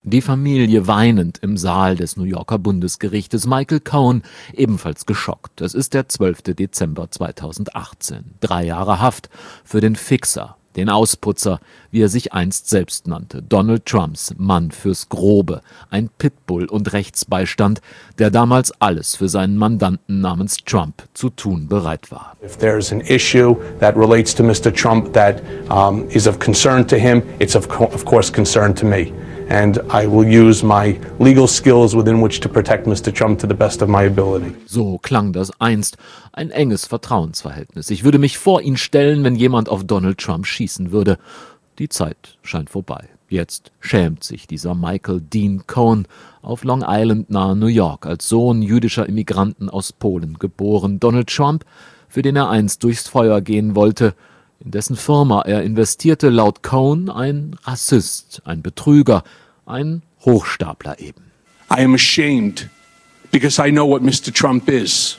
Die Familie weinend im Saal des New Yorker Bundesgerichtes, Michael Cohen ebenfalls geschockt. Es ist der 12. Dezember 2018. 3 Jahre Haft für den Fixer, den Ausputzer, wie er sich einst selbst nannte, Donald Trumps Mann fürs Grobe, ein Pitbull und Rechtsbeistand, der damals alles für seinen Mandanten namens Trump zu tun bereit war. If there's an issue that relates to Mr. Trump that is of concern to him, it's of course concern to me. And I will use my legal skills within which to protect Mr. Trump to the best of my ability. So klang das einst, ein enges Vertrauensverhältnis. Ich würde mich vor ihn stellen, wenn jemand auf Donald Trump schießen würde. Die Zeit scheint vorbei. Jetzt schämt sich dieser Michael Dean Cohen, auf Long Island nahe New York, als Sohn jüdischer Immigranten aus Polen geboren. Donald Trump, für den er einst durchs Feuer gehen wollte, in dessen Firma er investierte, laut Cohen ein Rassist, ein Betrüger, ein Hochstapler eben. I am ashamed because I know what Mr. Trump is.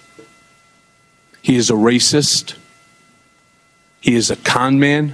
He is a racist, he is a con man,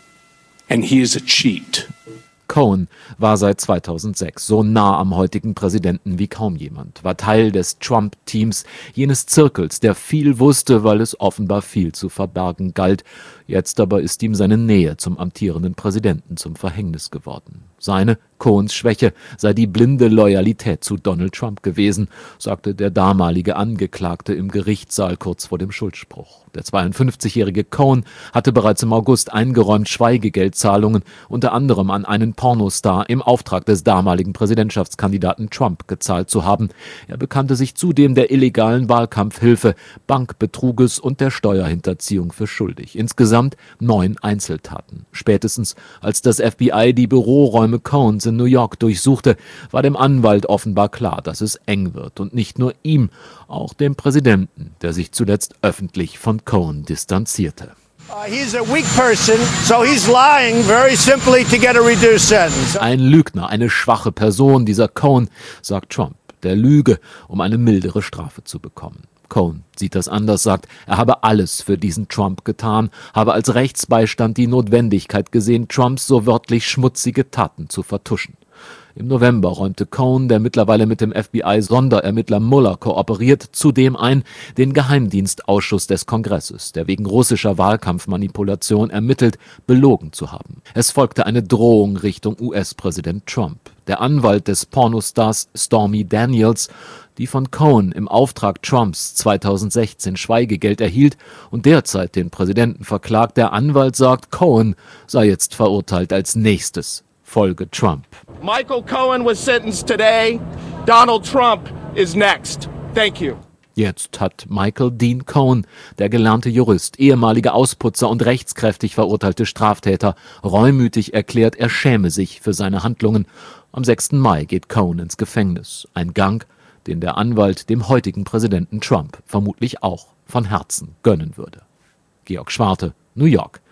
and he is a cheat. Cohen war seit 2006 so nah am heutigen Präsidenten wie kaum jemand, war Teil des Trump-Teams, jenes Zirkels, der viel wusste, weil es offenbar viel zu verbergen galt. Jetzt aber ist ihm seine Nähe zum amtierenden Präsidenten zum Verhängnis geworden. Seine, Cohens Schwäche, sei die blinde Loyalität zu Donald Trump gewesen, sagte der damalige Angeklagte im Gerichtssaal kurz vor dem Schuldspruch. Der 52-jährige Cohen hatte bereits im August eingeräumt, Schweigegeldzahlungen unter anderem an einen Pornostar im Auftrag des damaligen Präsidentschaftskandidaten Trump gezahlt zu haben. Er bekannte sich zudem der illegalen Wahlkampfhilfe, Bankbetruges und der Steuerhinterziehung für schuldig. Insgesamt 9 Einzeltaten. Spätestens als das FBI die Büroräume Cohens in New York durchsuchte, war dem Anwalt offenbar klar, dass es eng wird. Und nicht nur ihm, auch dem Präsidenten, der sich zuletzt öffentlich von Cohen distanzierte. He's a weak person, so he's lying very simply to get a reduced sentence. Ein Lügner, eine schwache Person, dieser Cohen, sagt Trump, der lüge, um eine mildere Strafe zu bekommen. Cohen sieht das anders, sagt, er habe alles für diesen Trump getan, habe als Rechtsbeistand die Notwendigkeit gesehen, Trumps so wörtlich schmutzige Taten zu vertuschen. Im November räumte Cohen, der mittlerweile mit dem FBI-Sonderermittler Mueller kooperiert, zudem ein, den Geheimdienstausschuss des Kongresses, der wegen russischer Wahlkampfmanipulation ermittelt, belogen zu haben. Es folgte eine Drohung Richtung US-Präsident Trump. Der Anwalt des Pornostars Stormy Daniels, die von Cohen im Auftrag Trumps 2016 Schweigegeld erhielt und derzeit den Präsidenten verklagt, der Anwalt sagt, Cohen sei jetzt verurteilt als nächstes. Folge Trump. Michael Cohen was sentenced today. Donald Trump is next. Thank you. Jetzt hat Michael Dean Cohen, der gelernte Jurist, ehemaliger Ausputzer und rechtskräftig verurteilte Straftäter, reumütig erklärt, er schäme sich für seine Handlungen. Am 6. Mai geht Cohen ins Gefängnis. Ein Gang, den der Anwalt dem heutigen Präsidenten Trump vermutlich auch von Herzen gönnen würde. Georg Schwarte, New York.